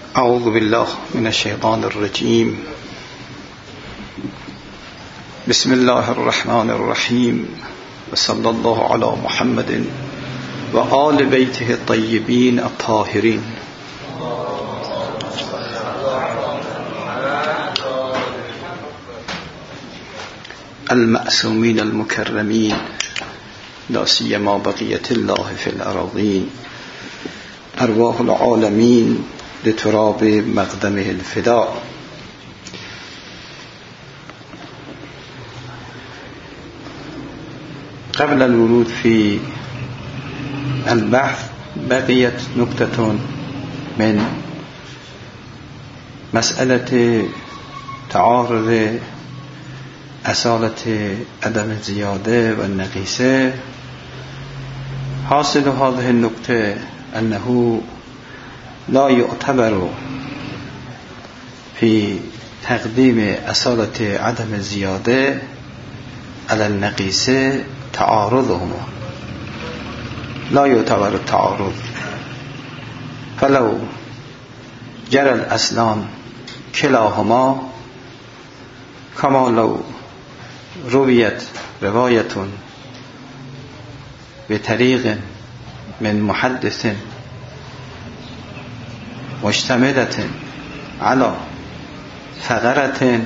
اعوذ بالله من الشیطان الرجیم. بسم الله الرحمن الرحیم و صلی الله علی محمد و آل بیته الطیبین الطاهرین. المعصومین المکرمین لا سیما بقیة الله فی الأراضین. ارواح العالمین لتراب مقدمه الفداء. قبل الورود في البحث بقيت نكتة من مسألة تعارض أصالة عدم الزيادة والنقيصة. حاصل هذه النكتة أنه لا يعتبر في تقديم أصالة عدم الزيادة على النقيصة تعارضهما، لا يعتبر التعارض. فلو جرى الأصلان كلاهما كما لو رويت رواية بطريق من محدث مشتملة على ثغرة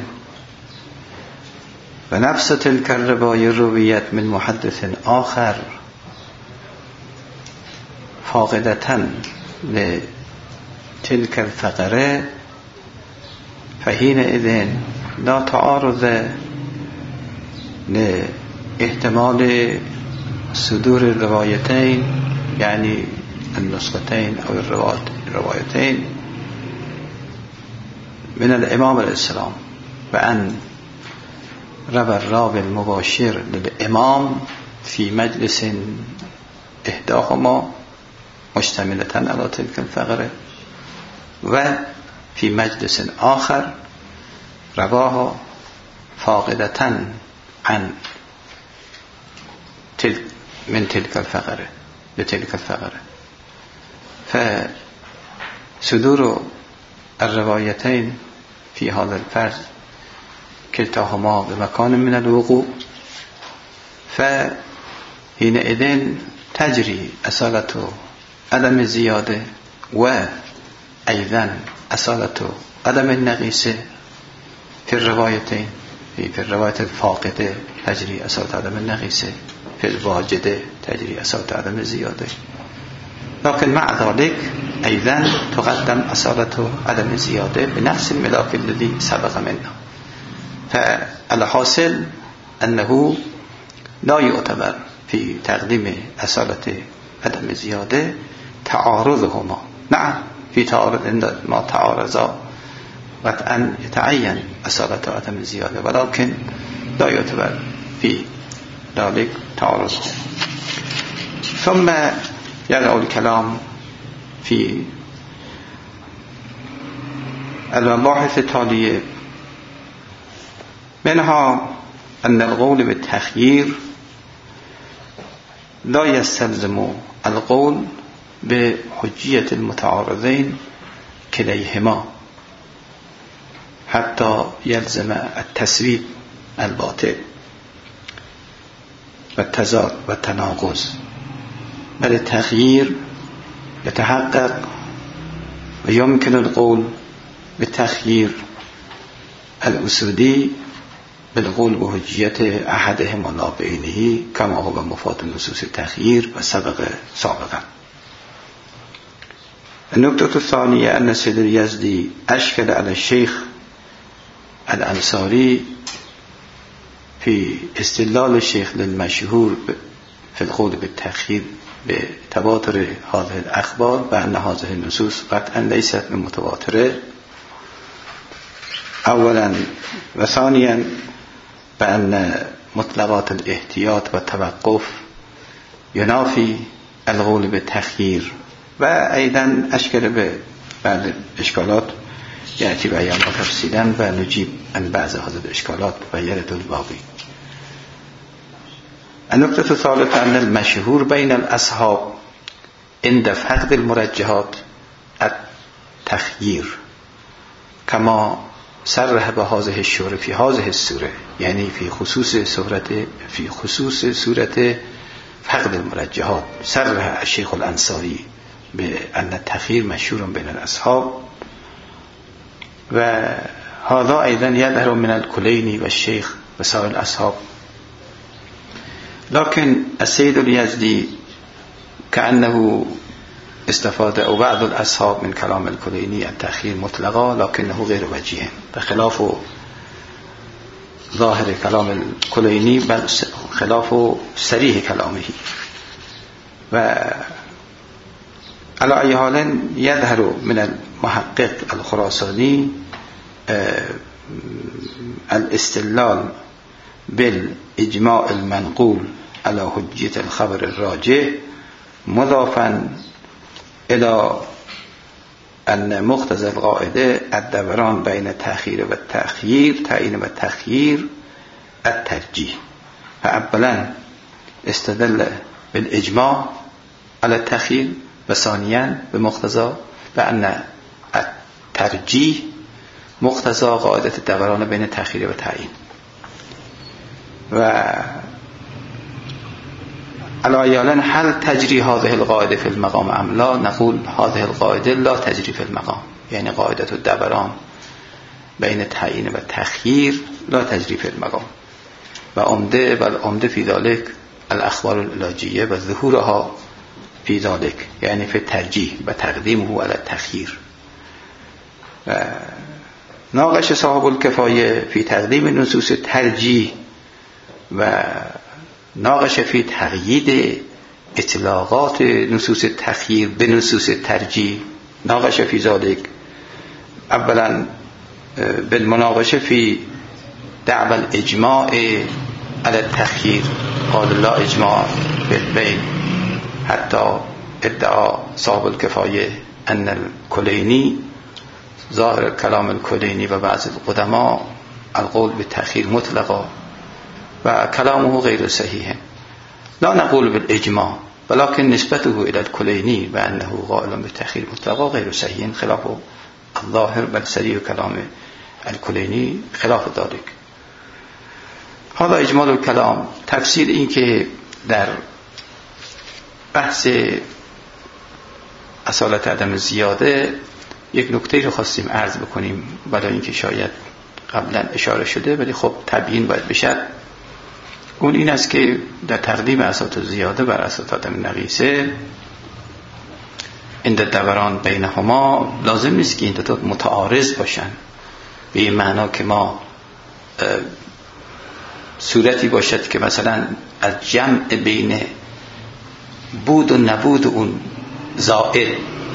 ونفس تلك الرواية رويت من محدث آخر فاقدة لتلك الثغرة، فحينئذ لا تعارض لاحتمال صدور الروايتين، يعني النسختين أو الروايتين من الإمام الإسلام، وأن روى الراوي المباشر للإمام في مجلس إحداهما مشتملة على تلك الثغرة، وفي مجلس آخر رواها فاقدة عن من تلك الثغرة لتلك الثغرة. فصدور الروايتين في هذا الفرض كلتاهما بمكان من الوقوع، فحينئذ تجري أصالة عدم الزيادة وأيضا أصالة عدم النقيصة في الروايتين. في الرواية الفاقدة تجري أصالة عدم النقيصة، في الواجدة تجري أصالة عدم الزيادة، لكن مع ذلك أيضا تقدم أصالة عدم الزيادة بنفس الملاك الذي سبق منه. فالحاصل أنه لا يعتبر في تقديم أصالة عدم الزيادة تعارضهما. نعم في تعارض عندما تعارضا قطعا يتعين أصالة عدم الزيادة، ولكن لا يعتبر في ذلك تعارضهما. ثم يقع الكلام في المباحث التالية، منها أن القول بالتخيير لا يستلزم القول بحجية المتعارضين كليهما حتى يلزم التسويب الباطل والتضاد والتناقض، بل التغيير يتحقق ويمكن القول بالتخيير الأسودي بالقول بحجية أحدهما لا بعينه كما هو مفاد نصوص التخيير وسبق سابقا. النقطة الثانية أن السيد اليزدي أشكل على الشيخ الأنصاري في استدلال الشيخ للمشهور في القول بالتخيير بتواتر هذه الأخبار، بأن هذه النصوص قطعا ليست متواترة أولا، وثانيا بأن مطلقات الاحتياط والتوقف ينافي القول بالتخيير. وأيضا أشكل بعض الإشكالات يأتي بأيام تفصيلا ونجيب عن بعض هذه الإشكالات ويرد الباقي. النقطة الثالثة أن المشهور بين الأصحاب عند فقد المرجحات التخییر کما صرح به هذه الشورى فی هذه السوره، یعنی فی خصوص صورت فقد المرجحات. صرح الشیخ الانصاری به ان التخییر مشهور بین الاصحاب و هذا ایضا یظهر من الکلینی و الشیخ و سایر الاصحاب. لكن السيد اليزدي كأنه استفاد أو بعض الأصحاب من كلام الكليني التأخير مطلقا لكنه غير وجيه، بخلاف ظاهر كلام الكليني بل خلاف صريح كلامه. و على أي حال يظهر من المحقق الخراساني الاستدلال بالإجماع المنقول على حجية الخبر الراجح مضافا إلى أن مقتضى القاعدة الدوران بين التأخير والتأخير تعيين والتأخير الترجيح. فأولا استدل بالإجماع على التأخير وثانيا بمقتضى بأن الترجيح مقتضى قاعدة الدوران بين التأخير والتعيين. و علایالا هل تجری هذه القاعده في المقام ام لا؟ نقول هذه القاعده لا تجری في المقام، یعنی قاعده الدوران بین التعیین و تخییر لا تجری في المقام. و عمده في ذلك الاخبار العلاجیه و ظهورها في ذلك، یعنی في الترجیح و تقدیمه على التخییر. و ناقش صاحب الکفایه في تقدیم نصوص الترجیح و ناقش فی تقیید اطلاقات نصوص التخییر به نصوص الترجیح. ناقش فی ذلك اولا بالمناقشه فی دعوى الاجماع على التخییر قال لا اجماع بالبین، حتی ادعا صاحب الکفایه ان الکلینی ظاهر کلام الکلینی و بعض القدماء القول بالتخییر مطلقا و کلامه غیر صحیح. لا نقول بالاجماع ولكن نسبته الى الكليني بانه قائل بالتأخير مطلقا غیر صحیح خلاف الظاهر بل صریح کلام الكليني خلاف ذلك. هذا اجمال الكلام. تفسیر این که در بحث اصالت عدم زیاده یک نکته رو خواستیم عرض بکنیم، برای اینکه شاید قبلا اشاره شده ولی خب تبیین باید بشه. اون این است که در تقدیم اساطه زیاده بر اساطه عدم نقیصه این دوران بینهما لازم نیست که این دو متعارض باشن، به این معنا که ما صورتی باشد که مثلا از جمع بین بود و نبود اون زائد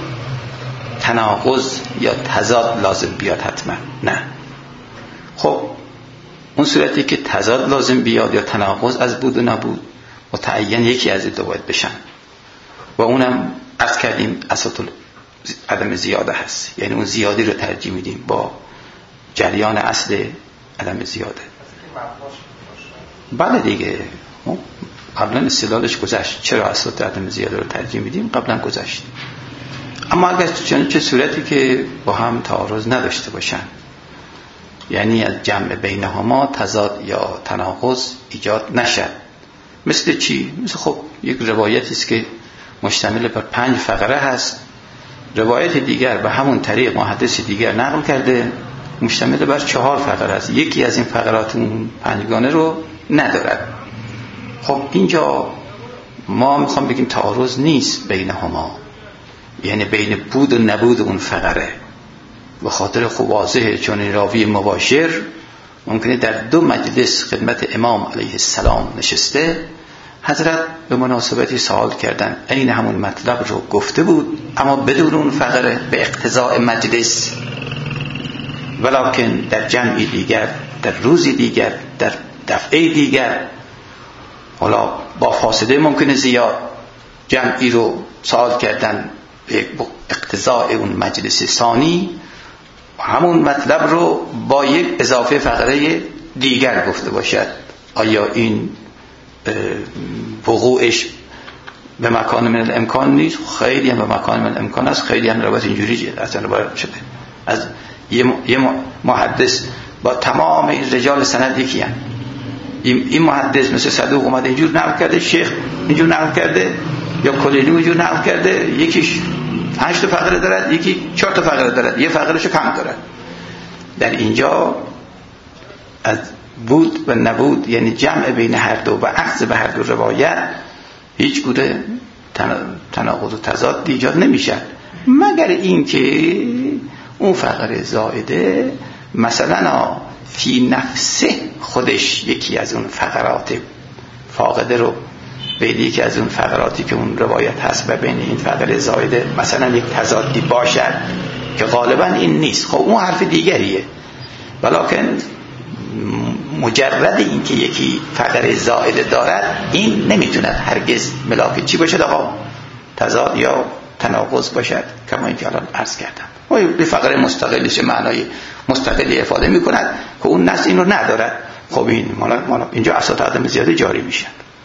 تناقض یا تضاد لازم بیاد حتما. نه، خب اون صورتی که تضاد لازم بیاد یا تناقض از بود و نبود متعین یکی از این دو باید بشن و اونم عرض کردیم اساطه عدم زیاده هست، یعنی اون زیادی رو ترجیح میدیم با جریان اصل عدم زیاده. بله دیگه قبلا استدلالش گذشت چرا اساطه عدم زیاده رو ترجیح میدیم، قبلا گذشت. اما اگر چه صورتی که با هم تعارض نداشته باشن، یعنی از جمع بینهما تضاد یا تناقض ایجاد نشد. مثل چی؟ مثل خب یک روایتی است که مشتمل بر 5 فقره هست، روایت دیگر به همون طریق محدث دیگر نقل کرده مشتمل بر 4 فقره است، یکی از این فقرات اون 5گانه رو ندارد. خب اینجا ما میخوام بگیم تعارض نیست بینهما، یعنی بین بود و نبود اون فقره، به خاطر خوب واضحه چون این راوی مباشر ممکنه در 2 مجلس خدمت امام علیه السلام نشسته، حضرت به مناسبتی سوال کردن این همون مطلب رو گفته بود اما بدون اون فقره به اقتضاء مجلس، ولکن در جمعی دیگر، در روزی دیگر، در دفعه دیگر، حالا با فاصله ممکنه زیاد، جمعی رو سوال کردن به اقتضاء اون مجلس ثانی، همون مطلب رو با یک اضافه فقره دیگر گفته باشد. آیا این وقوعش به مکان من الامکان نیست، خیلی هم به مکان من الامکان است، خیلی هم روایت اینجوری اصلا روایت شده از یه محدث با تمام این رجال سند یکی هم. این محدث مثل صدوق اومده اینجور نقل کرده، شیخ اینجور نقل کرده، یا کلینی اینجور نقل کرده، یکیش 8 فقره دارد، یکی 4 فقره دارد، یه فقرهشو کم دارد. در اینجا از بود و نبود، یعنی جمع بین هر دو و عکس به هر دو روایت، هیچ گونه تناقض و تضاد ایجاد نمیشه، مگر این که اون فقره زائده مثلا فی نفسه خودش یکی از اون فقرات فاقده رو بین یکی از اون فقراتی که اون روایت هست و بین این فقره زائده مثلا یک تضادی باشد که غالبا این نیست، خب اون حرف دیگریه. ولکن مجرد این که یکی فقره زائده دارد این نمیتوند هرگز ملاک چی باشد آقا؟ تضاد یا تناقض باشد، کما اینکه الان عرض کردم. یه فقره مستقلش معنای مستقلی افاده میکند که اون نص این رو ندارد. خب این اینجا اساس عدم زیاده جاری میشن.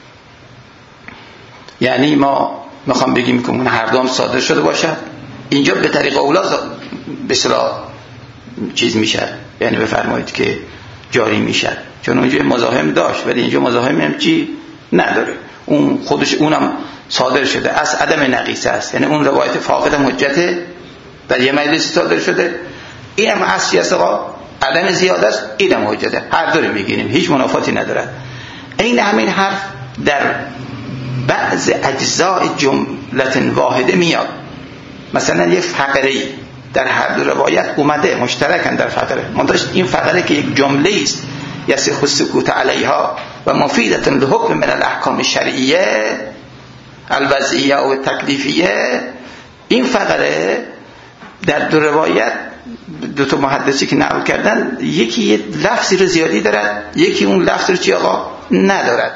یعنی ما میخوام بگیم که اون هر دوم صادر شده باشد، اینجا به طریق اولا به اصطلاح چیز میشه، یعنی بفرمایید که جاری میشه، چون اونجا مزاحم داشت ولی اینجا مزاحم هم چی نداره، اون خودش اونم صادر شده از عدم نقیصه است، یعنی اون روایت فاقد حجت در یه مجلس صادر شده، اینم اصلی است آقا عدم زیاده است، اینم حجته، هر دو رو میگیریم، هیچ منافاتی نداره. این همین حرف در بعض اجزاء جملت واحده میاد، مثلا یه فقره‌ای در هر دو روایت اومده مشترکن در فقره، منتها این فقره که یک جمله است یصح السکوت علیها و مفیدة لحکم من الاحکام الشرعیه الوضعیه و تکلیفیه، این فقره در دو روایت دو تا محدثی که نقل کردن یکی یه لفظی رو زیادی دارد، یکی اون لفظ رو چی آقا ندارد.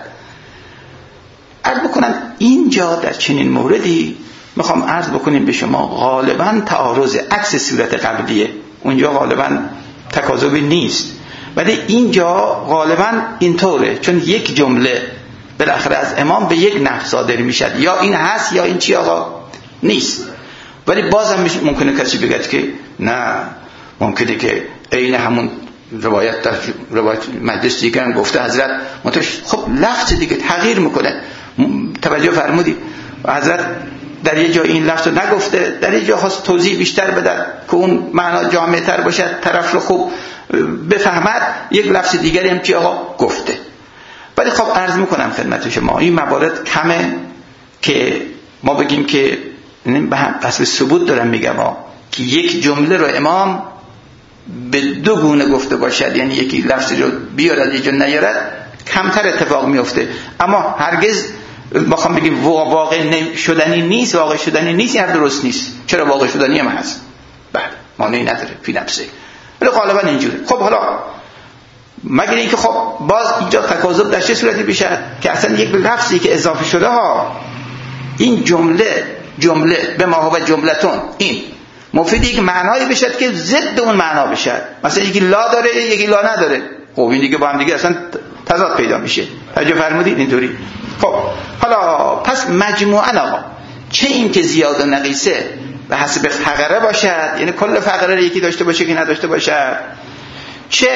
عرض بکنم اینجا در چنین موردی میخوام عرض بکنیم به شما غالبا تعارض عکس صورت قبلیه، اونجا غالبا تکاذبی نیست، ولی اینجا غالبا اینطوره، چون یک جمله بالاخره از امام به یک نفس صادر میشد، یا این هست یا این چی آقا نیست. ولی بازم ممکنه کسی بگه که نه، ممکنه که عین همون روایت در روایت مجلس دیگه هم گفته حضرت، خب لفظ دیگه تغییر میکنه. توجه فرمودید حضرت در یه جا این لفظ رو نگفته، در یه جا خواست توضیح بیشتر بده که اون معنا جامع تر باشد، طرف رو خوب بفهمد، یک لفظ دیگری هم که آقا گفته. ولی خب عرض میکنم خدمت شما این موارد کمه که ما بگیم که به هم اصل ثبوت دارم میگم که یک جمله رو امام به دو گونه گفته باشد، یعنی یکی لفظی رو بیارد یه جا نیارد، کمتر اتفاق میفته. اما هرگز بخوام بگیم واقع شدنی نیست، واقع شدنی نیست، این درست نیست. چرا واقع شدنی هم هست، بله معنی نداره فی نفسه، ولی غالبا اینجوره. خب حالا مگر اینکه خب باز اینجا تکاذب در چه صورتی بشه که اصلا یک لفظی که اضافه شده ها، این جمله به ما هو جملتون، این مفید یک معنایی بشه که ضد اون معنا بشه، مثلا یکی لا داره یکی لا نداره، خب این دیگه با هم دیگه اصلا تضاد پیدا میشه. توجه فرمودید اینطوری. خب حالا پس مجموعاً آقا چه این که زیاد و نقیصه به حسب فقره باشد، یعنی کل فقره رو یکی داشته باشه که نداشته باشد، چه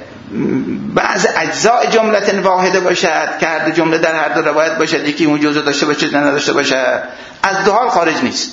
بعض اجزاء جملت واحده باشد که هر دو جمله در هر دو روایت باشد، یکی اون جزء داشته باشه نه نداشته باشد، از دو حال خارج نیست.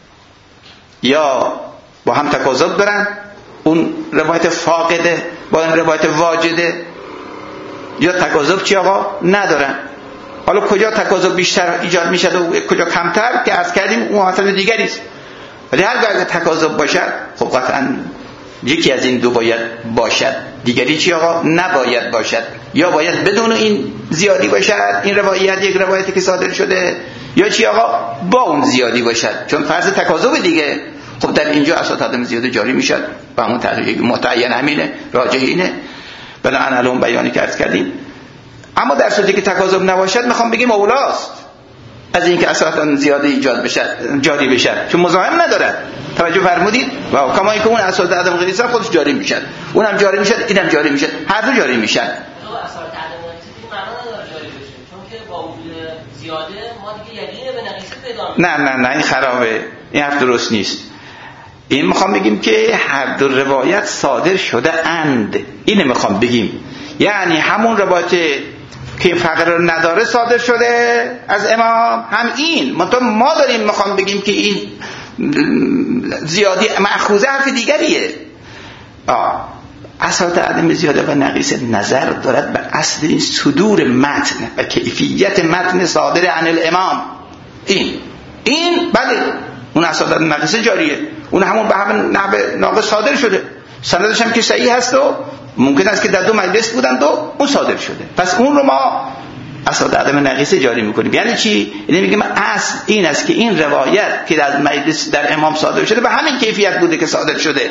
یا با هم تکاذب دارن، اون روایت فاقده با این روایت واجده، یا تکاذب چی آقا ندارن. حالا کجا تکاذب بیشتر ایجاد میشه و کجا کمتر که عرض کردیم اون حالت دیگری است. ولی هرگاه تکاذب باشد خب قطعا یکی از این دو باید باشد، دیگری چی آقا نباید باشد. یا باید بدون این زیادی باشد این روایت یک روایتی که صادر شده، یا چی آقا با اون زیادی باشد، چون فرض تکاذب دیگه. خب در اینجا اساس عدم زیاده جاری میشد و همون تحقیق متعین همینه، راجح اینه، بنابراین الان بیانی که عرض کردیم. اما در صورتی که تکاذب نباشد میخوام بگیم اولاست از این که اساسا زیاده ایجاد بشه جاری بشه، چون مزاحم نداره. توجه فرمودید؟ و کما اینکه اون اساس عدم غیرت خودش جاری میشه، اونم جاری میشه اینم جاری میشه، هر دو جاری میشن. اساس عدم غیرت معنا نداره جاری بشه، چون که با وجود زیاده ما دیگه یقین به نقیصه پیدا می‌کنیم. نه این خرابه، این حرف درست نیست. این میخوام بگیم که هر دو روایت صادر شده اند، اینه میخوام بگیم. یعنی همون روایت که فقر رو نداره صادر شده از امام، هم این ما داریم میخوام بگیم که این زیادی مأخوذه حرف دیگریه. اساس عدم زیاده و نقیصه نظر دارد به اصل این صدور متن و کیفیت متن صادر عن الامام. این بله اون اساس عدم نقیصه جاریه، اون همون به همون نحو ناقص صادر شده، سندش هم که صحیح هست و ممکن است که در 2 مجلس بودند و اون صادر شده. پس اون رو ما اساس عدم نقیصه جاری میکنیم. یعنی چی؟ یعنی میگیم اصل این است که این روایت که در مجلس در امام صادر شده به همین کیفیت بوده که صادر شده.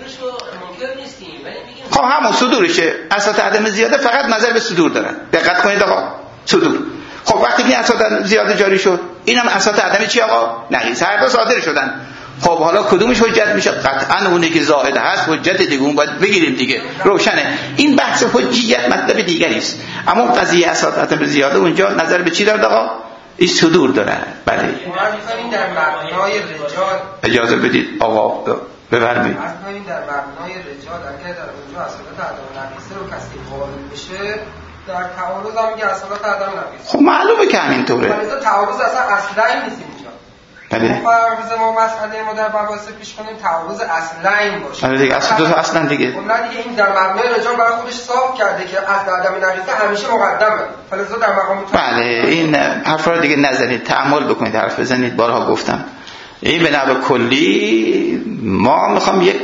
خب همون صدورشه. اساس عدم زیاده فقط نظر به صدور دارن. دقت کنید آقا، صدور. خب وقتی که اساس زیاده جاری شد، اینم اساس عدم چی آقا؟ نقیصه. هر دو صادر شدن. خب حالا کدومش حجت میشه؟ قطعا اونی که زائد هست حجت دیگه، اون باید بگیریم دیگه، روشنه. این بحث حجیت مطلب دیگری است. اما قضیه اساس عدم زیاده اونجا نظر به چی داره آقا؟ این صدور داره. بله. ما می‌خوایم در مبنای رجال اجازه بدید آقا بفرمایید. این در مبنای رجال اگر در اونجا اصالت عدم نقیصه رو کسی قائل بشه، در تعارض هم میگه اصالت عدم نقیصه. خب معلومه که همینطوره. ولی تعارض اصلا اصلا نیست اینجا. بله. فرض ما مسئله ما در مباحث پیش کنیم تعارض اصلا باشه. آره دیگه، اصل دو تا اصلا دیگه. اون دیگه این در مبنای رجال برای خودش صاف کرده که اصل عدم نقیصه همیشه مقدمه. فلذا در مقام بله این حرفا رو دیگه نزنید، تأمل بکنید، حرف بزنید. بارها گفتم این به نحو کلی ما میخوام یک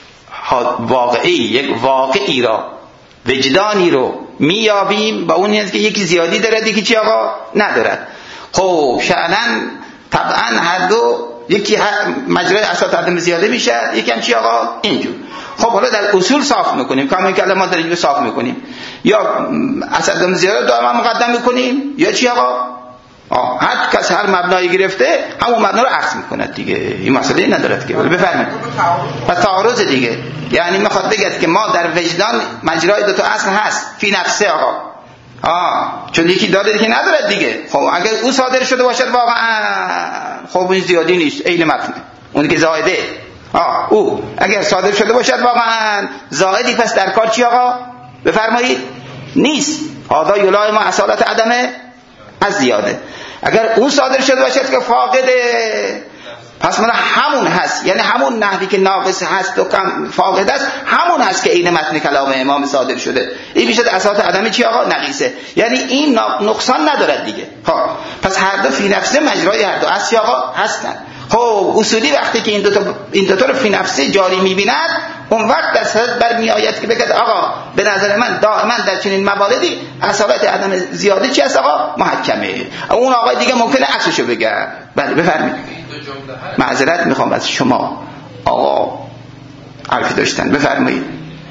واقعی را، وجدانی رو میابیم با اون که یکی زیادی دارد یکی چی آقا ندارد. خب شأناً طبعا هر دو یکی مجرای اساس عدم زیاده میشه، یکی هم چی آقا اینجور. خب حالا در اصول صاف میکنیم، کامل کلمات در اینجور صاف میکنیم، یا اساس عدم زیاده دائما مقدم میکنیم یا چی آقا هر کس هر مبنایی گرفته همون مبنا رو اخذ میکنه دیگه، این مسئله ندارد که. بفرمایید. پس تعارض دیگه، یعنی میخواد بگه که ما در وجدان مجرای دو تا اصل هست فی نفسه آقا، چون یکی داره که ندارد دیگه. خب اگر او صادر شده باشد واقعا خب این زیادی نیست، عین متن اون که زائده، او اگر صادر شده باشد واقعا زائدی، پس در کار چی آقا بفرمایید نیست. هذا یلائم اصالت عدم از زیاده. اگر اون صادر شده باشد که فاقده، پس من همون هست، یعنی همون نحوی که ناقص هست و کم فاقد است همون هست که عین متن کلام امام صادر شده. این میشه اساس عدم چی آقا نقیصه، یعنی این نقصان ندارد دیگه. خب پس هر دو فی نفسه مجرای هر دو اصل آقا هستن. خب اصولی وقتی که این دو تا رو فی نفسه جاری میبیند، اون وقت دست برمی آید که بگه آقا به نظر من دائما در چنین مواردی اصالت عدم زیاده چی است آقا محکمه. اون آقا دیگه ممکنه عکسشو بگه. بله بفرمایید. معذرت میخوام از شما آقا، حرفی داشتن بفرمایید.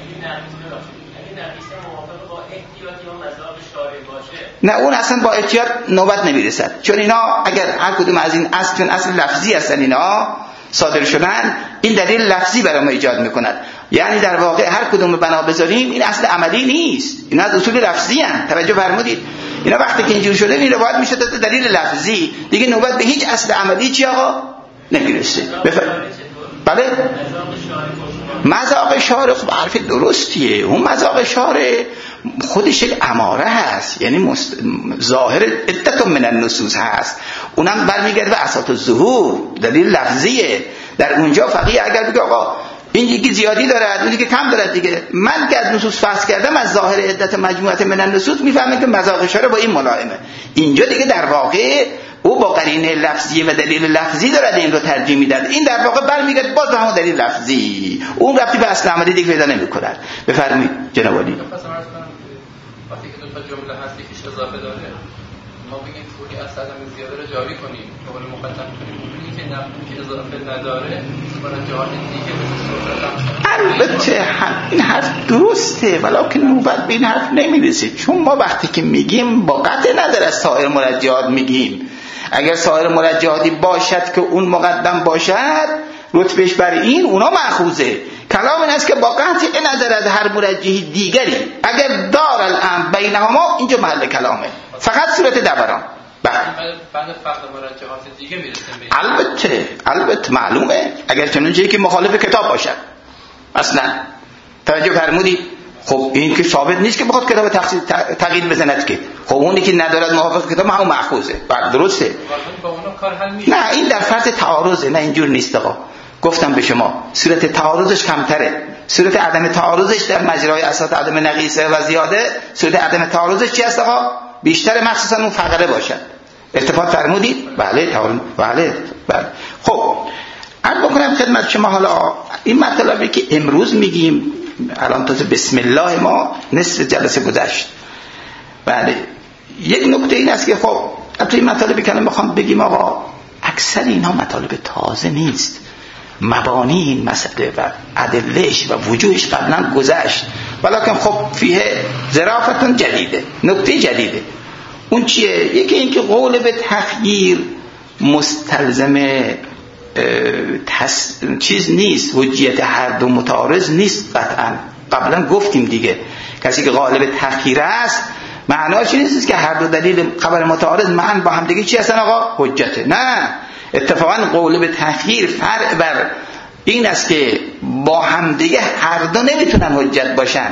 نه اون اصلا با احتیاط نوبت نمیرسد، چون اینا اگر هر کدوم از این اصل، چون اصل لفظی هستن اینا صادر شدن، این دلیل لفظی برای ما ایجاد میکند. یعنی در واقع هر کدوم بنا بذاریم این اصل عملی نیست، اینا از اصول لفظی هستند. توجه فرمودید؟ اینا وقتی که اینجور شده این روایت میشه دلیل لفظی، دیگه نوبت به هیچ اصل عملی چی آقا نمیرسه. بله مذاق شارع خب حرف درستیه. اون مذاق شارع خودش یک اماره هست، یعنی ظاهر عدت من النصوص هست، اونم برمیگرده به اساس الظهور، دلیل لفظیه. در اونجا فقیه اگر بگه آقا این یکی زیادی دارد اون یکی کم دارد دیگه، من که از نصوص فحص کردم از ظاهر عدت مجموعه من النصوص میفهمم که مذاق شارع با این ملائمه. اینجا دیگه در واقع او با قرینه لفظی و دلیل لفظی دارد این رو ترجیح میداد، این در واقع برمیگرده باز به همون دلیل لفظی، اون ربطی به اصل عملی دیگه پیدا نمی‌کند. بفرمایید جناب عالی. وقتی که دو تا جمله هست یکیش اضافه داره، ما بگیم فوری اصل عدم زیاده رو جاری کنیم، به قول مقدم کنیم، اونی که نفی که اضافه نداره برای جهات دیگه البته این حرف درسته، ولکن نوبت به این حرف نمیرسه، چون ما وقتی که میگیم با قطع نظر از سایر مرجحات میگیم. اگر سایر مرجحاتی باشد که اون مقدم باشد رتبهش بر این اونا مأخوذه. کلام این است که با قطع نظر از هر مرجحی دیگری اگر دار الامر بینهما، اینجا محل کلامه. فقط صورت دوران. بعد فرق مرجحات دیگه میرسیم. البته معلومه اگر چنانچه که مخالف کتاب باشد. اصلا توجه فرمودید؟ خب این که ثابت نیست که بخواد کتاب تغییر بزند که. خب اونی که ندارد موافق کتاب همون مأخوذه. بعد درسته. با اونا کار حل میشه. نه این در فرض تعارضه، نه اینجور نیست آقا. گفتم به شما صورت تعارضش کمتره. صورت عدم تعارضش در مجرای اساس عدم نقیصه و زیاده، صورت عدم تعارضش چی است آقا؟ بیشتر مخصوصا اون فقره باشد. اتفاق فرمودید؟ بله بله. خب عرض بکنم خدمت شما حالا این مطلبی که امروز میگیم، الان تازه بسم الله ما نصف جلسه گذشت. بله یک نکته این است که خب البته این مطالبی که الان میخوام بگیم آقا اکثر اینها مطالب تازه نیست. مبانی این مسئله و ادلهش و وجوهش قبلا گذشت، ولیکن خب فیه ظرافتون جدیده، نکته جدیده. اون چیه؟ یکی این که قول به تخییر مستلزم چیز نیست، حجیت هر دو متعارض نیست قطعا. قبلا گفتیم دیگه کسی که غالب تخییر است معناش نیست که هر دو دلیل خبر متعارض معاً با هم دیگه چی هستن آقا؟ حجته. نه، اتفاقا قول به تخییر فرع بر این است که با هم دیگه هر دو نمیتونن حجت باشن.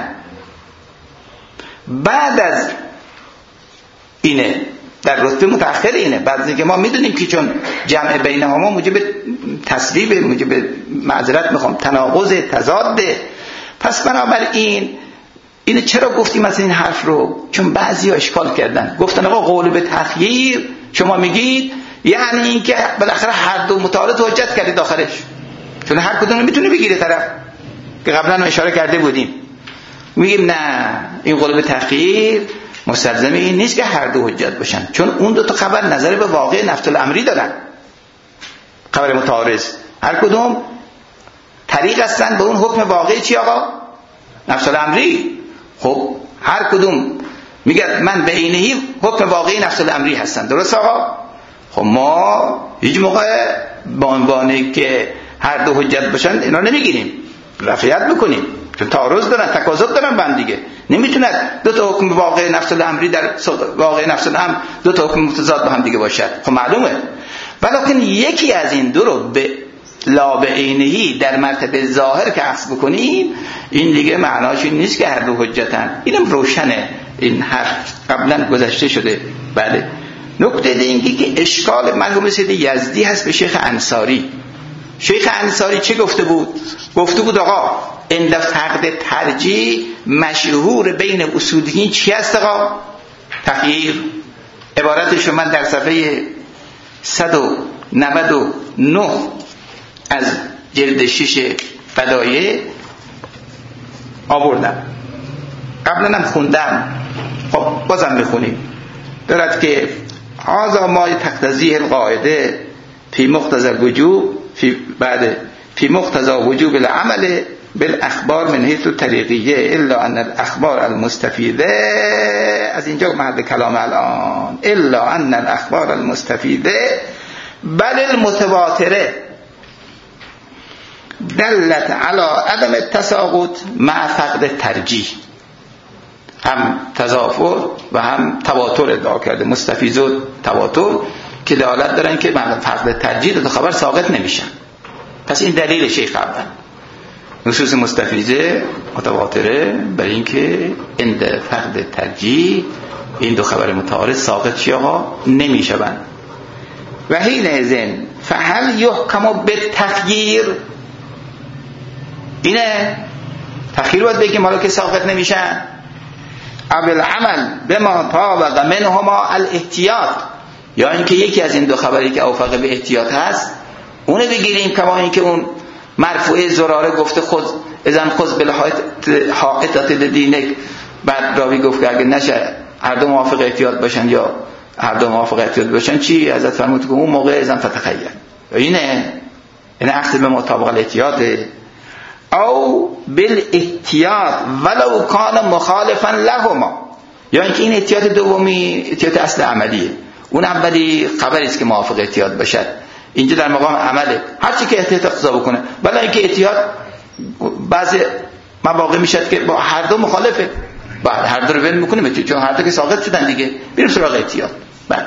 بعد از اینه در رتبه متأخر اینه، بعد از اینکه ما میدونیم که چون جمع بینهما موجب تصویب، موجب معذرت میخوام تناقض، تضاد. پس بنابراین اینه چرا گفتیم مثلا این حرف رو؟ چون بعضی اشکال کردن، گفتن آقا قول به تخییر شما میگید یعنی اینکه بالاخره هر دو متعارض حجت کردید آخرش، چون هر کدوم میتونه بگیره طرف، که قبلا اشاره کرده بودیم. میگیم نه، این قول به تخییر مستلزم این نیست که هر دو حجت باشن، چون اون دو تا خبر نظر به واقع نفس الامری دارن. خبر متعارض هر کدوم طریق هستن به اون حکم واقعی چی آقا؟ نفس الامری. خب هر کدوم میگه من به عینه‌ای حکم واقعی نفس الامری هستن، درست آقا؟ خب ما هیچ موقع با عنوانی که هر دو حجت باشن اینا نمیگیریم، رفعیت بکنیم، چون تعارض دارن، تکاذب دارن با هم دیگه. نمیتونه دو تا حکم واقع نفس الامری در واقع نفس الامر دو تا حکم متضاد با هم دیگه باشد. خب معلومه. ولیکن یکی از این دو رو به لا به عینه‌ای در مرتبه ظاهر که اخذ بکنیم، این دیگه معناش این نیست که هر دو حجتن. اینم روشنه، این حرف قبلا گذشته شده. بله. نکته دیگه که اشکال مرحوم سید یزدی هست به شیخ انصاری. شیخ انصاری چه گفته بود؟ گفته بود آقا عند فقد ترجیح مشهور بین اصولیین چی هست آقا؟ تغییر. عبارتش رو من در صفحه 199 از جلد 6 بدایع آوردم، قبلا هم خوندم. خب بازم بخونیم. دارد که هذا ما تقتضیه القاعده فی مقتضى الوجوب فی مقتضى وجوب العمل بالاخبار من حیث الطریقیه الا ان الاخبار المستفیده، از اینجا محل کلام الان، الا ان الاخبار المستفیده بل المتواتره دلت علی عدم التساقط مع فقد ترجیح. هم تضافر و هم تواتر ادعا کرده، مستفیض و تواتر که دلالت دارن که فقد ترجیح دو خبر ساقط نمیشن. پس این دلیل شیخ اول، نصوص مستفیضه متواتره برای اینکه عند فقد ترجیح این دو خبر متعارض ساقط چی آقا نمیشون. و حینئذ فهل یحکم بالتخییر، اینه تخییر باید بگیم حالا که ساقط نمیشن. اول عمل بما طابق منهما الاحتیاط، یا اینکه یکی از این دو خبری که اوفق به احتیاط هست اونه بگیریم، کما اینکه اون مرفوعه زراره گفته خود اذن خود بالحائطات دینک، بعد راوی گفت که اگه نشه هر دو موافق احتیاط باشن یا هر دو موافق احتیاط باشن چی؟ حضرت فرمود که اون موقع اذن فتخیل، اینه اخذ به مطابق الاحتیاط او بالاحتیاط ولو کان مخالفا لهما، یا اینکه این احتیاط دومی احتیاط اصل عملیه، اون اولی خبری است که موافق احتیاط باشد، اینجا در مقام عمله هر چی که احتیاط اقتضا بکنه، ولی اینکه احتیاط بعضی مواقع میشد که با هر دو مخالفه، بعد هر دو رو ول میکنیم چون هر دو که ساقط شدن دیگه. بریم سراغ احتیاط. بعد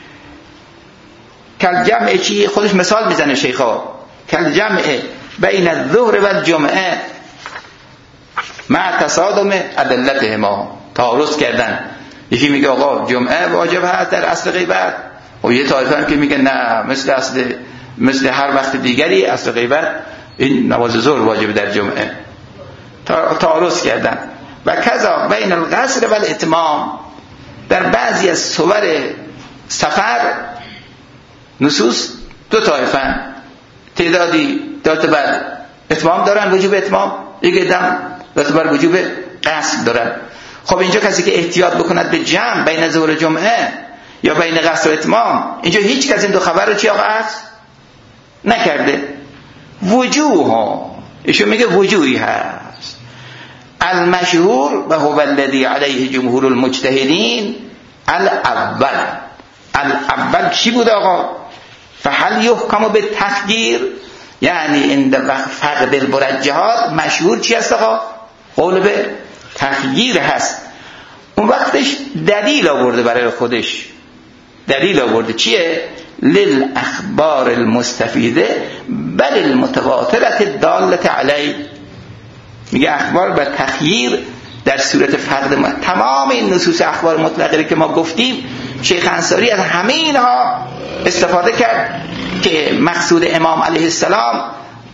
کل جمع چی خودش مثال میزنه شیخا، کل جمع بین الظهر و الجمعه مع تصادم ادلتهما، تعارض کردن. یکی میگه آقا جمعه واجب هست در اصل غیبت و یه طایفه هم که میگه نه مثل هر وقت دیگری اصل غیبت این نماز ظهر واجب در جمعه. تعارض کردن. و کذا بین القصر و الاتمام، در بعضی از صور سفر نصوص دو طایفه تعدادی بر اتمام دارن، وجوب اتمام، یک دم بر وجوب قصر دارن. خب اینجا کسی که احتیاط بکند به جمع بین ظهر و جمعه یا بین قصر و اتمام، اینجا هیچ کس این دو خبر رو چی آقا هست نکرده. وجوه ها ایشون میگه وجوهی هست. المشهور و هو الذی علیه جمهور المجتهدین الاول چی بود آقا؟ فهل یحکم به تخییر، یعنی این فقد المرجحات مشهور چی هست آقا؟ قول به تخییر هست. اون وقتش دلیل آورده برای خودش، دلیل آورده چیه؟ للاخبار المستفیده بل المتواترة دالة علی، میگه اخبار به تخییر در صورت فقد تمام این نصوص اخبار مطلقه که ما گفتیم. شیخ انصاری از همه اینها استفاده کرد که مقصود امام علیه السلام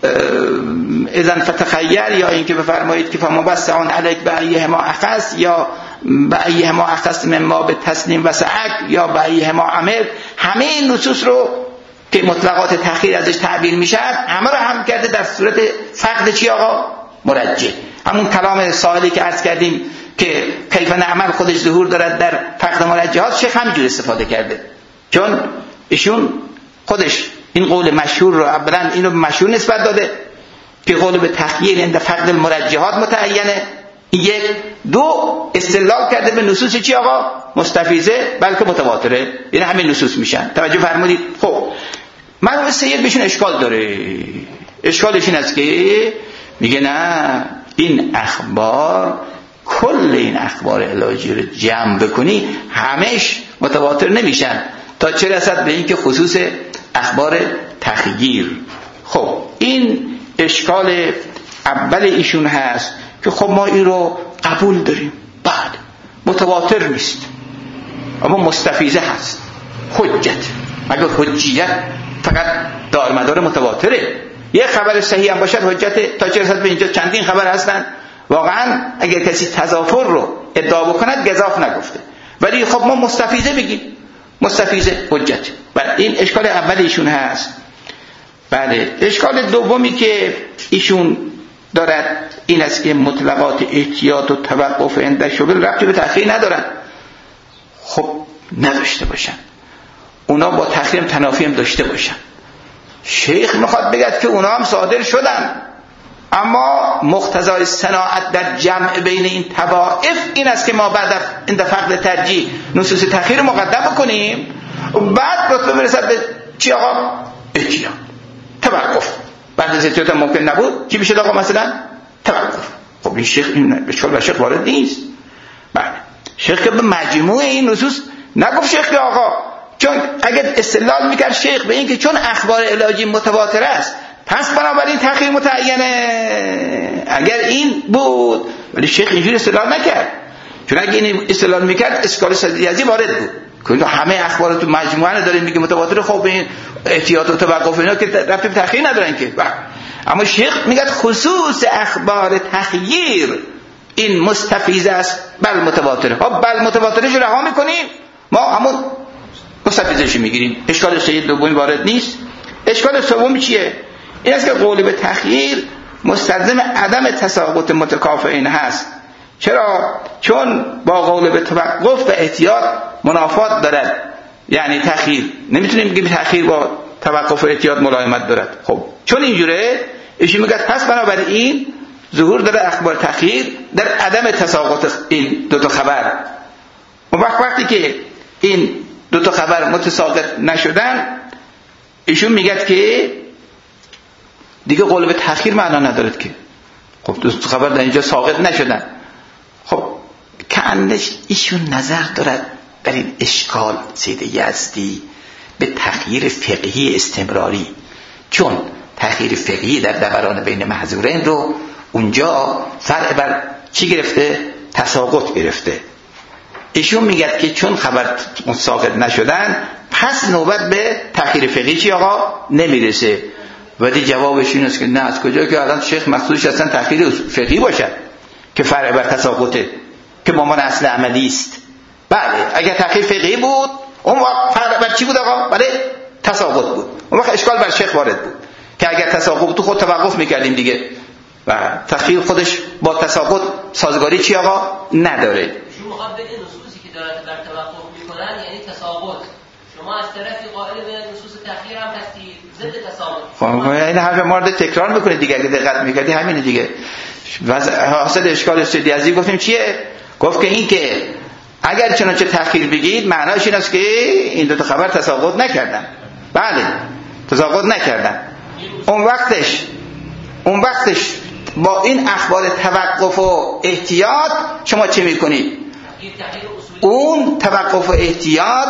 اذن فتخیر، یا اینکه بفرمایید که فمبسعون علیک به ایهما اخذ، یا به ایهما اخذ مما به تسلیم و سعک، یا به ایهما عمل. همه این نصوص رو که مطلقات تخییر ازش تعبیر میشد همه رو هم کرده در صورت فقد چی آقا؟ مرجح. همون کلام سائلی که عرض کردیم که کیف نعمل خودش ظهور دارد در فقد مرجحات، شیخ همینجور استفاده کرده، چون ایشون خودش این قول مشهور رو اولا اینو مشهور نسبت داده که قول به تخییر عند فقد المرجحات متعینه. یک، دو، استدلال کرده به نصوص چی آقا؟ مستفیضه بلکه متواتره. این همین نصوص میشن. توجه فرمودید؟ خب مرحوم سید بهشون اشکال داره. اشکالش این است که میگه نه، این اخبار، کل این اخبار الهی رو جمع بکنی همش متواتر نمیشن، تا چه رسد به این که خصوص اخبار تخییر. خب این اشکال اول ایشون هست که خب ما این رو قبول داریم، بعد متواتر نیست اما مستفیضه هست، حجت. اگر حجیت فقط دارمدار متواتره، یه خبر صحیح هم باشد حجت، تا چه رسد به اینجا چندین خبر هستن. واقعا اگر کسی تضافر رو ادعا بکند گزاف نگفته، ولی خب ما مستفیضه بگیم، مستفیضه حجت. بله این اشکال اول ایشون هست. بله اشکال دومی که ایشون دارد این است که مطلقات احتیاط و توقف عند شغل ربطی به تأخیر ندارن. خب نداشته باشن، اونا با تأخیر تنافی هم داشته باشن. شیخ میخواد بگه که اونا هم صادر شدن، اما مقتضای صناعت در جمع بین این طوائف این است که ما بعد این فقد ترجیح نصوص تأخیر مقدم بکنیم و بعد رتبه برسد به چی آقا؟ احتیاط، توقف. بعد از احتیاط ممکن نبود چی بشه آقا؟ مثلا توقف. خب این شیخ این اشکال بر شیخ وارد نیست. بله شیخ که به مجموع این نصوص نگفت شیخ که آقا، چون اگر استدلال میکرد شیخ به این که چون اخبار الهی متواتر است پس بنابراین تأخیر متعینه، اگر این بود، ولی شیخ اینجوری استدلال نکرد. چون اگه این استدلال میکرد اشکال صدیزی وارد بود که همه اخبار تو مجموعه داریم میگه متواتر، خب این احتیاط و توقف اینا که رفت به تأخیر ندارن که. اما شیخ میگه خصوص اخبار تخییر این مستفیض است بل متواتره. خب بل متواترش رها میکنیم، ما همون مستفیضش میگیریم. اشکال سید دومی وارد نیست. اشکال سومی چیه؟ این است که قول به تخییر مستلزم عدم تساقط متکافئین هست. چرا؟ چون با قول به توقف و احتیاط منافات دارد. یعنی تخییر نمیتونیم بگیم تخییر با توقف و احتیاط ملایمت دارد. خب چون اینجوره ایشون میگه پس بنابراین ظهور داره اخبار تخییر در عدم تساقط این دو تا خبر. و وقتی که این دو تا خبر متساقط نشدن ایشون میگه که دیگه قول به تأخیر معنا ندارد که خب دو تا خبر در اینجا ساقط نشدن. خب کأنش ایشون نظر دارد در این اشکال سید یزدی به تغییر فقهی استمراری، چون تغییر فقهی در دوران بین محظورین رو اونجا فرع بر چی گرفته؟ تساقط گرفته. ایشون میگه که چون خبر ساقط نشدن پس نوبت به تغییر فقهی چی آقا نمیرسه. ولی جوابش این است که نه، از کجا که الان شیخ مقصودش اصلا تغییر فقهی باشد که فرع بر تساقطه که مامان اصل عملی است. بله اگر تغییر فقهی بود اون وقت فرع بر چی بود آقا؟ بله تساقط بود. اون وقت اشکال بر شیخ وارد بود که اگر تساقط بود تو خود توقف میکردیم دیگه و تغییر خودش با تساقط سازگاری چی آقا نداره. شما میخواد بگید نصوصی که دارن بر توقف میکنن یعنی تساقط، شما از طرفی قائل به نصوص تأخیر هم هستی ضد تساقط. خب این حرف ما رو تکرار میکنه دیگه، اگه دقت میکردی همینه دیگه. حاصل اشکال سید یزدی گفتیم چیه؟ گفت که این که اگر چنانچه تأخیر بگید معناش این است که این دو تا خبر تساقط نکردن. بله تساقط نکردن. اون وقتش با این اخبار توقف و احتیاط شما چه میکنید؟ اون توقف و احتیاط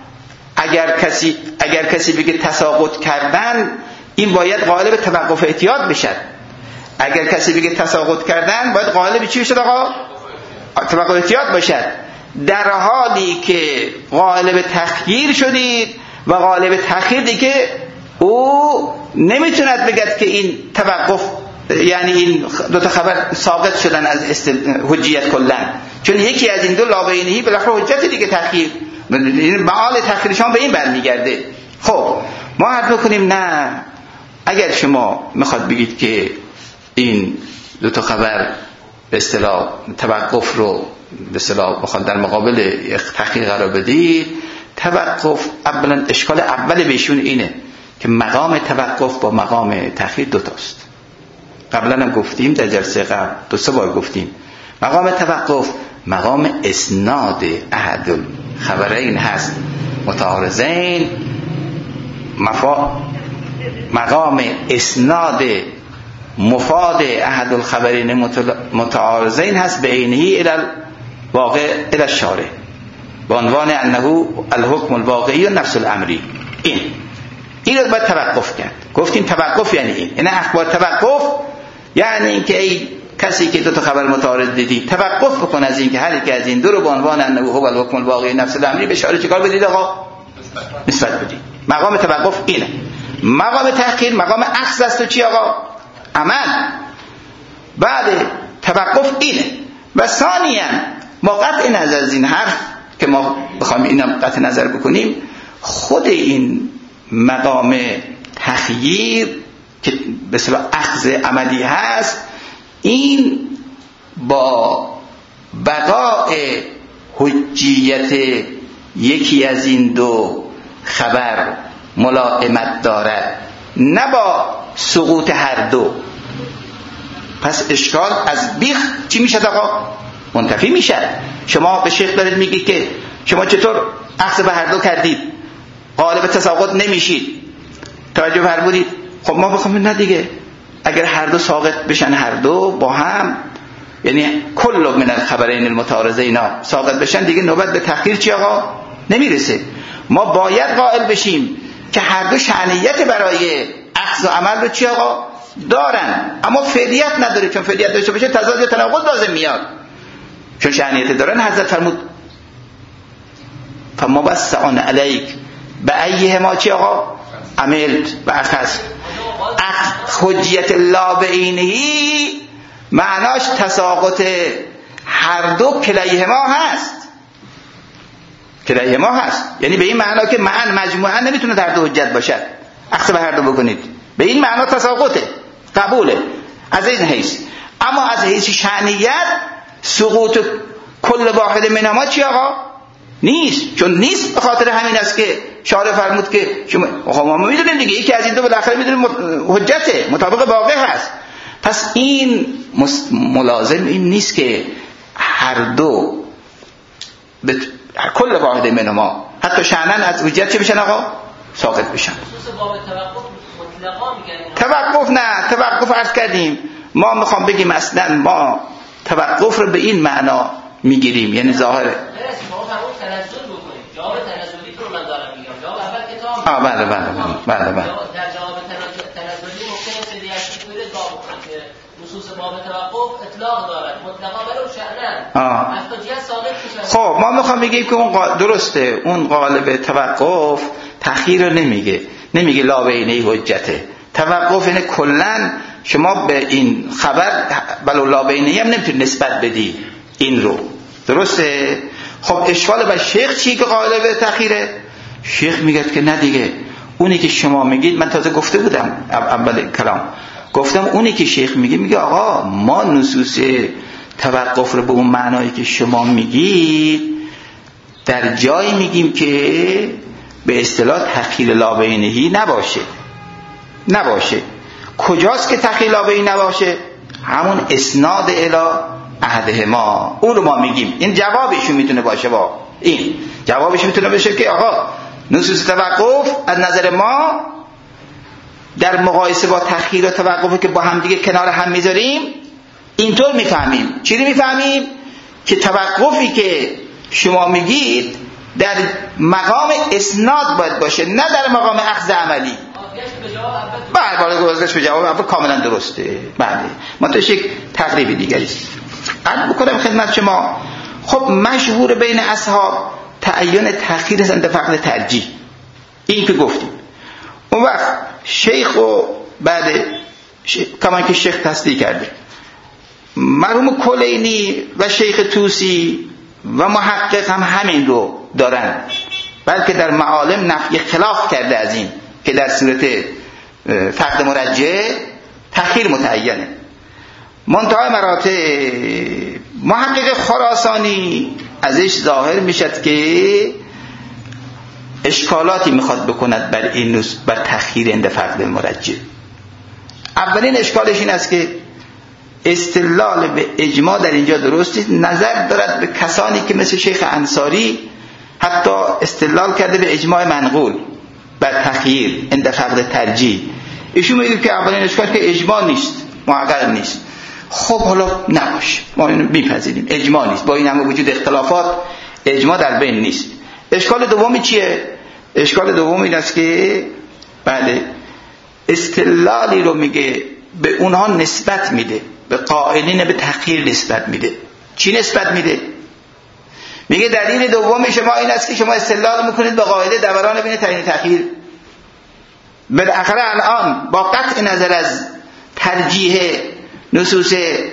اگر کسی بگه تساقط کردن این باید قائل به توقف و احتیاط بشد. اگر کسی بگه تساقط کردن باید قائل به چی بشد آقا؟ توقف و احتیاط باشد. در حالی که قائل به تخییر شدید و قائل به تخییر دیگه او نمیتوند بگد که این توقف یعنی این دو تا خبر ساقط شدن از حجیت کلن، چون یکی از این دو لابینهی بالاخره حجت دیگه تخییر، معال تخییرشان به این برمیگرده. خب ما حرف میکنیم نه، اگر شما میخواد بگید که این دو تا خبر به اصطلاح توقف رو به اصطلاح بخواد در مقابل تخییر قرار بدید، توقف اولا اشکال اول بهشون اینه که مقام توقف با مقام تخییر دو تاست. قبلا هم گفتیم در جلسه قبل 2-3 بار گفتیم مقام توقف مقام اسناد احد الخبرین هست متعارضین، مقام اسناد مفاد احد الخبرین متعارضین هست به عینه الی الواقع الی الشارع به عنوان انه الحکم الواقعی و نفس الامری. این رو باید توقف کرد. گفتیم توقف یعنی این اخبار توقف یعنی این که ای کسی که دو تا خبر متعارض دیدی توقف بکن از این که هر یک از این دو رو به عنوان انه هو الحکم الواقعی نفس الامری به شارع چیکار بدید آقا؟ نسبت بدید. مقام توقف اینه. مقام تحقیر مقام اخذ است و چی آقا؟ عمل. بعد توقف اینه. و ثانیاً ما قطع نظر از این حرف که ما بخوایم اینم قطع نظر بکنیم، خود این مقام تخییر که به اصطلاح اخذ عملی هست این با بقاء حجیت یکی از این دو خبر ملائمت دارد، نه با سقوط هر دو. پس اشکال از بیخ چی میشه آقا؟ منتفی میشه. شما به شیخ دارید میگید که شما چطور اخذ به هر دو کردید، غالب تساقط نمیشید، توجه فرمودید. خب ما بخوام نه دیگه، اگر هر دو ساقط بشن هر دو با هم، یعنی کل من الخبرین المتعارضین ساقط بشن، دیگه نوبت به تخییر چی آقا نمیرسه. ما باید قائل بشیم که هر دو شأنیت برای اخذ و عمل رو چی آقا دارن، اما فعلیت نداره. چون فعلیت داشته باشه تضاد یا تناقض لازم میاد. چون شأنیت دارن حضرت فرمود فما بسعون علیک به ایه ما چی آقا عملت و اخذ. حجیت لا به اینهی معناش تساقط هر دو کلیه ما هست، کلیه ما هست، یعنی به این معنا که معن مجموعا نمیتونه در دو حجت باشد، اخذ به هر دو بکنید، به این معنا تساقطه، قبوله از این حیث. اما از حیث شأنیت سقوط کل واحد منهما چی آقا نیست. چون نیست به خاطر همین است که شارع فرمود که شما ما میدونیم دیگه یکی از این دو بالاخره میدونیم حجته، مطابق واقع هست. پس این ملازم این نیست که هر دو کل واحد منهما حتی شأنن از حجت چه بشن آقا ساقط بشن. توقف نه، توقف عرض کردیم ما میخوام بگیم اصلا ما توقف رو به این معنا میگیریم، یعنی ظاهره. جواب تنزلی رو من دارم میگم. جواب اول کتاب. بله. در جواب تنزلی ممکنه سریعش کنه که نصوص باب توقف اطلاق دارد مطلقا ولو شأناً. احتجاج ثابت میشه. خب ما میخوام بگیم که اون درسته، اون قالب توقف تأخیر رو نمیگه لا بینه حجته. توقف اینه کلا شما به این خبر ولو لا بینه هم نمیتونی نسبت بدی این رو. درسته؟ خب اشکال بر شیخ چی که قالب تأخیره؟ شیخ میگه که نه دیگه، اونی که شما میگید، من تازه گفته بودم اول کلام، گفتم اونی که شیخ میگه آقا ما نصوص توقف رو به اون معنایی که شما میگید در جایی میگیم که به اصطلاح تأخیر لابینهی نباشه. کجاست که تأخیر لابینهی نباشه؟ همون اسناد الی عهدهما، اون رو ما میگیم. این جوابشون میتونه باشه. این جوابش میتونه بشه که آقا نصوص توقف از نظر ما در مقایسه با تأخیر و توقفی که با هم دیگه کنار هم میذاریم اینطور میفهمیم. چی رو میفهمیم؟ که توقفی که شما میگید در مقام اسناد باید باشه، نه در مقام اخذ عملی. بله گذاشت به جواب اول کاملا درسته. بله منتهش یک تقریب دیگری است. عرض بکنم خدمت شما، خب مشهور بین اصحاب تعین تأخیر است عند فقد ترجیح، این که گفتیم. اون وقت شیخ و بعد کمان که شیخ تصدیق کرده، مرحوم کلینی و شیخ توسی و محقق هم همین رو دارن، بلکه در معالم نفی خلاف کرده از این که در صورت فقد مرجع تأخیر متعینه. منتهای مراتب محقق خراسانی ازش ظاهر میشد که اشکالاتی میخواد بکند بر این بر تأخیر عند فقد مرجع. اولین اشکالش این است که استدلال به اجماع در اینجا درست نیست. نظر دارد به کسانی که مثل شیخ انصاری حتی استدلال کرده به اجماع منقول بر تأخیر عند فقد ترجیح. ایشون میگه که اولین اشکال که اجماع نیست، محقق نیست. خب حالا نباشه، ما اینو میپذیریم، اجماع نیست، با این همه وجود اختلافات اجماع در بین نیست. اشکال دومی چیه؟ اشکال دوم این است که بله استدلالی رو میگه به اونها نسبت میده، به قائلین به تأخیر نسبت میده. چی نسبت میده؟ میگه دلیل دوم شما این است که شما استدلال میکنید به قاعده دوران بین تعیین تأخیر. بالاخره الان با قطع نظر از ترجیح نصوص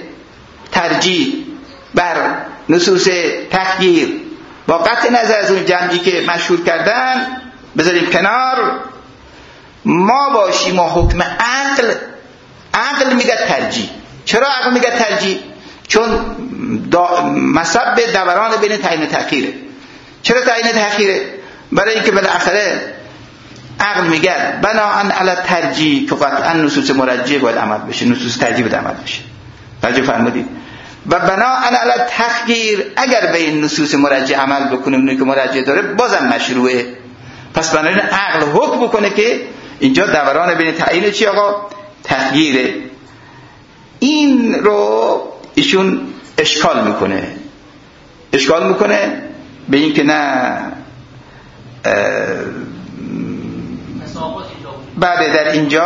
ترجیح بر نصوص تخییر، با قطع نظر از اون جمعی که مشهور کردن بذاریم کنار، ما باشیم و حکم عقل میگه ترجیح. چرا عقل میگه ترجیح؟ چون مسبب دوران بین تعیین تأخیره. چرا تعیین تأخیره؟ برای اینکه بالاخره عقل میگه بناءً علی ترجیح که قطعا نصوص مرجح باید عمل بشه، نصوص ترجیح باید عمل بشه. توجه فرمودید؟ و بناءً علی تخییر اگر به این نصوص مرجح عمل بکنه، اونی که مرجح داره بازم مشروعه. پس بنابراین عقل حکم بکنه که اینجا دوران بین تعیین چی آقا؟ تخییره. این رو ایشون اشکال میکنه به این که نه بعد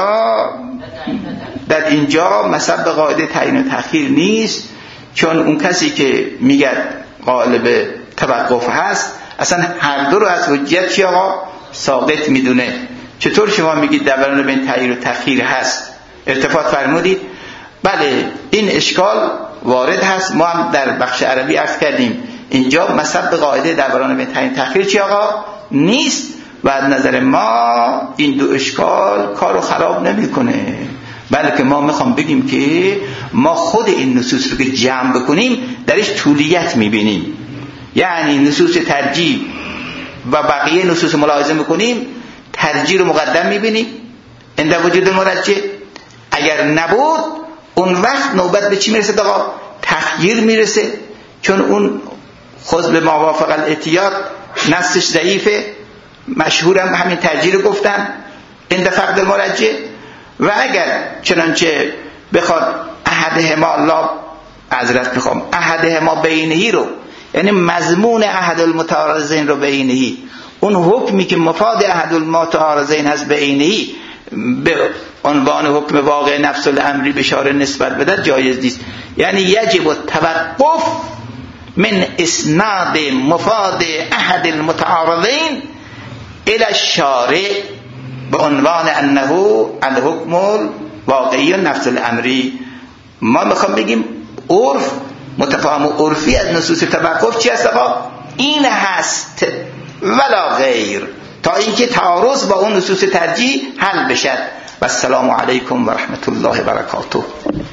در اینجا مسبب قاعده تعیین و تأخیر نیست، چون اون کسی که میگه قالب توقف هست اصلا هر دو رو از حجت چی آقا؟ ساقط میدونه. چطور شما میگید دوران بین تعیین و تأخیر هست؟ ارتفاع فرمودید؟ بله این اشکال وارد هست. ما هم در بخش عربی عرض کردیم اینجا مسبب قاعده دوران بین تعیین و تأخیر چی آقا؟ نیست. و از نظر ما این دو اشکال کارو خراب نمیکنه، بلکه ما میخوام بگیم که ما خود این نصوص رو که جمع بکنیم درش طولیت میبینیم. یعنی نصوص ترجیح و بقیه نصوص ملاحظه میکنیم، ترجیح رو مقدم میبینیم عند وجود مرجح. اگر نبود اون وقت نوبت به چی میرسه آقا؟ تخییر میرسه، چون اون خود به موافق الاحتیاط نصش ضعیفه. مشهورم همین ترجیح رو گفتن عند فقد المرجح. و اگر چنانچه بخواد احدهما بینهی رو یعنی مضمون احد المتعارضین رو به عینه‌ای، اون حکمی که مفاد احد المتعارضین هست به عینه‌ای به عنوان حکم واقع نفس الامری بشاره نسبت بده جایز نیست. یعنی یجب التوقف من اسناد مفاد احد المتعارضین الى الشارع به عنوان انه الحکم الواقعی نفس الامری. ما میخوام بگیم عرف، متفاهم عرفی از نصوص توقف چی هست؟ این هست ولا غیر، تا اینکه تعارض با اون نصوص ترجیح حل بشد. و السلام علیکم و رحمت الله و برکاته.